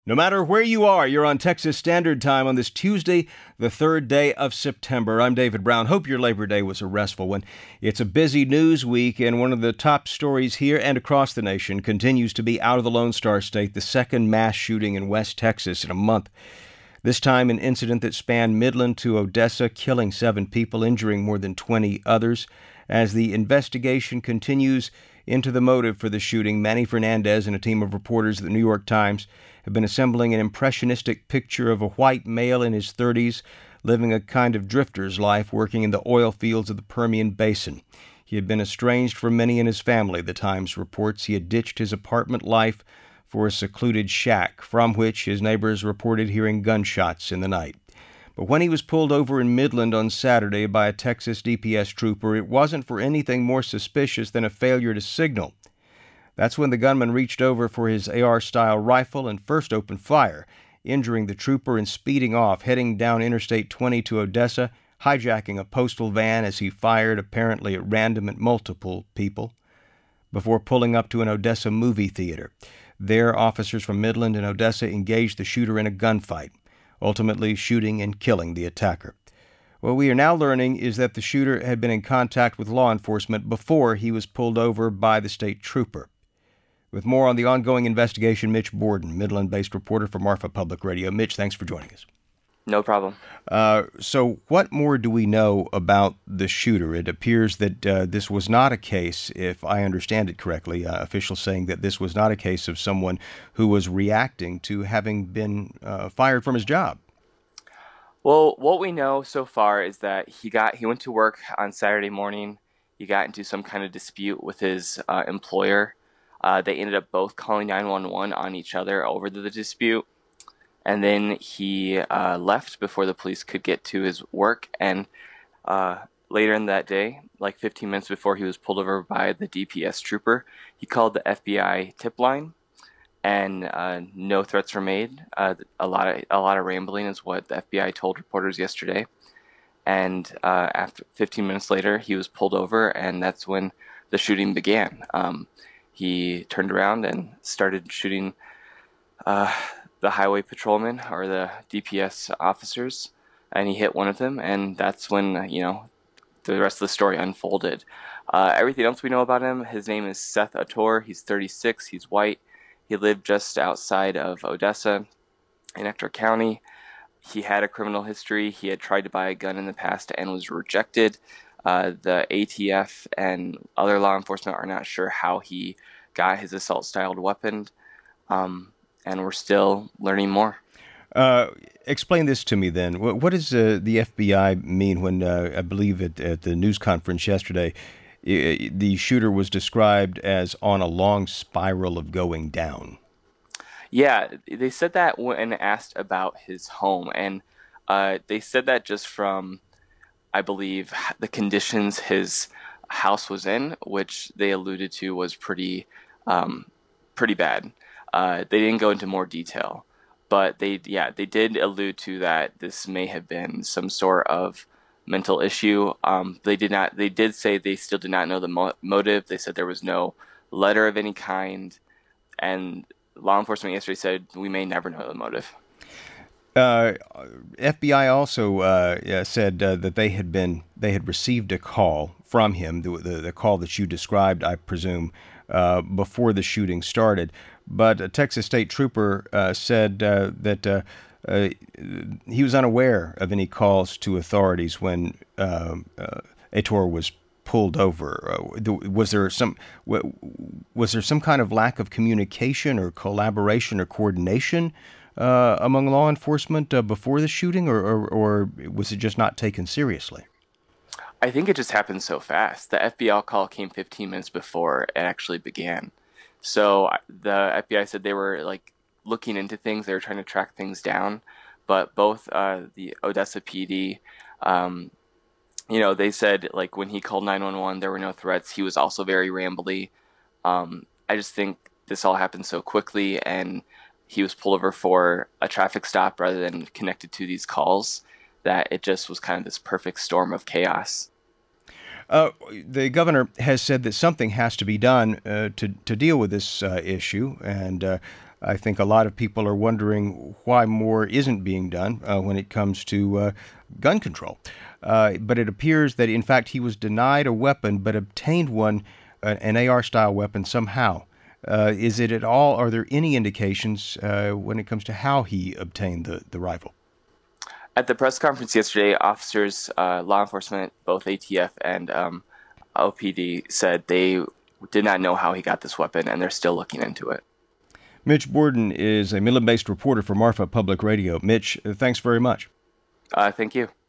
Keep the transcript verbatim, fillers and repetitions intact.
No matter where you are, you're on Texas Standard Time on this Tuesday, the third day of September. I'm David Brown. Hope your Labor Day was a restful one. It's a busy news week, and one of the top stories here and across the nation continues to be out of the Lone Star State, the second mass shooting in West Texas in a month. This time, an incident that spanned Midland to Odessa, killing seven people, injuring more than twenty others. As the investigation continues into the motive for the shooting, Manny Fernandez and a team of reporters at the New York Times have been assembling an impressionistic picture of a white male in his thirties living a kind of drifter's life, working in the oil fields of the Permian Basin. He had been estranged from many in his family, the Times reports. He had ditched his apartment life for a secluded shack, from which his neighbors reported hearing gunshots in the night. But when he was pulled over in Midland on Saturday by a Texas D P S trooper, it wasn't for anything more suspicious than a failure to signal. That's when the gunman reached over for his A R-style rifle and first opened fire, injuring the trooper and speeding off, heading down Interstate twenty to Odessa, hijacking a postal van as he fired apparently at random at multiple people, before pulling up to an Odessa movie theater. There, officers from Midland and Odessa engaged the shooter in a gunfight, ultimately shooting and killing the attacker. What we are now learning is that the shooter had been in contact with law enforcement before he was pulled over by the state trooper. With more on the ongoing investigation, Mitch Borden, Midland-based reporter for Marfa Public Radio. Mitch, thanks for joining us. No problem. Uh, so what more do we know about the shooter? It appears that uh, this was not a case, if I understand it correctly, uh, officials saying that this was not a case of someone who was reacting to having been uh, fired from his job. Well, what we know so far is that he got he went to work on Saturday morning. He got into some kind of dispute with his uh, employer. Uh, they ended up both calling nine one one on each other over the, the dispute. And then he uh, left before the police could get to his work. And uh, later in that day, like fifteen minutes before he was pulled over by the D P S trooper, he called the F B I tip line, and uh, no threats were made. Uh, a lot of a lot of rambling is what the F B I told reporters yesterday. And uh, after fifteen minutes later, he was pulled over, and that's when the shooting began. Um, he turned around and started shooting Uh, the highway patrolmen or the D P S officers, and he hit one of them, and that's when, you know, the rest of the story unfolded. Uh, everything else we know about him, his name is Seth Ator. He's thirty-six. He's white. He lived just outside of Odessa in Ector County. He had a criminal history. He had tried to buy a gun in the past and was rejected. Uh, the A T F and other law enforcement are not sure how he got his assault-styled weapon. Um, and we're still learning more. Uh, explain this to me then. What, what does uh, the F B I mean when, uh, I believe at, at the news conference yesterday, I, the shooter was described as on a long spiral of going down? Yeah, they said that when asked about his home, and uh, they said that just from, I believe, the conditions his house was in, which they alluded to was pretty, um, pretty bad. Uh, they didn't go into more detail, but they, yeah, they did allude to that this may have been some sort of mental issue. Um, they did not, they did say they still did not know the mo- motive. They said there was no letter of any kind, and law enforcement yesterday said we may never know the motive. Uh, F B I also uh, said uh, that they had been, they had received a call from him, the, the, the call that you described, I presume, uh, before the shooting started. But a Texas state trooper uh, said uh, that uh, uh, he was unaware of any calls to authorities when uh, uh, Ator was pulled over. Uh, was there some was there some kind of lack of communication or collaboration or coordination uh, among law enforcement uh, before the shooting, or, or, or was it just not taken seriously? I think it just happened so fast. The F B I call came fifteen minutes before it actually began. So the F B I said they were like looking into things. They were trying to track things down. But both uh, the Odessa P D, um, you know, they said like when he called nine one one, there were no threats. He was also very rambly. Um, I just think this all happened so quickly, and he was pulled over for a traffic stop rather than connected to these calls, that it just was kind of this perfect storm of chaos. Uh, the governor has said that something has to be done uh, to to deal with this uh, issue, and uh, I think a lot of people are wondering why more isn't being done uh, when it comes to uh, gun control. Uh, but it appears that, in fact, he was denied a weapon but obtained one, uh, an A R-style weapon, somehow. Uh, is it at all, are there any indications uh, when it comes to how he obtained the, the rifle? At the press conference yesterday, officers, uh, law enforcement, both A T F and um, O P D, said they did not know how he got this weapon, and they're still looking into it. Mitch Borden is a Midland-based reporter for Marfa Public Radio. Mitch, thanks very much. Uh, thank you.